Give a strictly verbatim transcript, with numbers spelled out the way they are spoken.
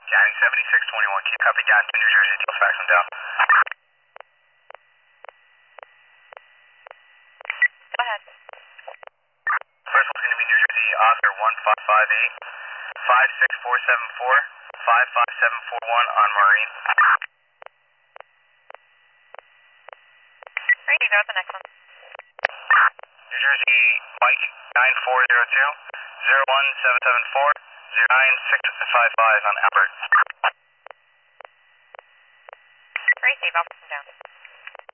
Counting seventy-six twenty-one, keep copy gas to New Jersey till fax them down. Go ahead. First one's going to be New Jersey Author one five five eight, five six four seven four, five five seven four one on Maureen. Ready, go with the next one. New Jersey Mike nine four zero two, zero one seven seven four, zero nine six five five on Albert. Ready, Steve, I'll put them down.